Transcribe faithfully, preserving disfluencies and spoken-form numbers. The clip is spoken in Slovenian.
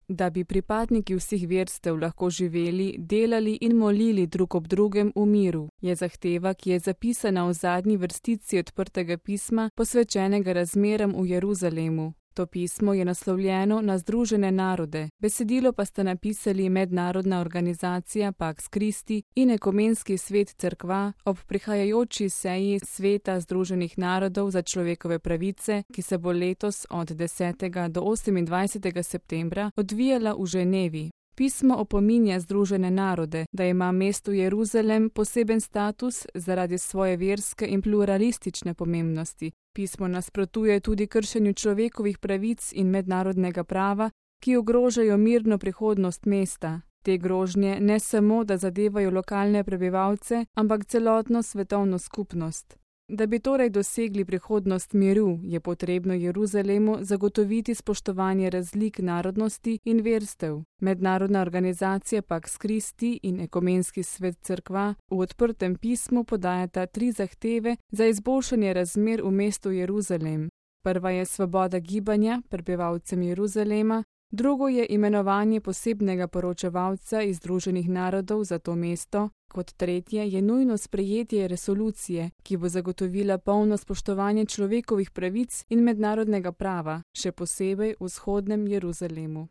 da bi pripadniki vseh verstev lahko živeli, delali in molili drug ob drugem v miru, je zahteva, ki je zapisana v zadnji vrstici odprtega pisma, posvečenega razmeram v Jeruzalemu. To pismo je naslovljeno na Združene narode, besedilo pa sta napisali Mednarodna organizacija Pax Christi in Ekumenski svet Cerkva ob prihajajoči seji Sveta Združenih narodov za človekove pravice, ki se bo letos od desetega do osemindvajsetega septembra odvijala v Ženevi. Pismo opominja Združene narode, da ima mesto Jeruzalem poseben status zaradi svoje verske in pluralistične pomembnosti. Pismo nasprotuje tudi kršenju človekovih pravic in mednarodnega prava, ki ogrožajo mirno prihodnost mesta. Te grožnje ne samo, da zadevajo lokalne prebivalce, ampak celotno svetovno skupnost. Da bi torej dosegli prihodnost miru, je potrebno Jeruzalemu zagotoviti spoštovanje razlik narodnosti in verstev. Mednarodna organizacija Pax Christi in Ekumenski svet Cerkva v odprtem pismu podajata tri zahteve za izboljšanje razmer v mestu Jeruzalem. Prva je svoboda gibanja prebivalcem Jeruzalema, drugo je imenovanje posebnega poročevalca iz Združenih narodov za to mesto, kot tretje je nujno sprejetje resolucije, ki bo zagotovila polno spoštovanje človekovih pravic in mednarodnega prava, še posebej v vzhodnem Jeruzalemu.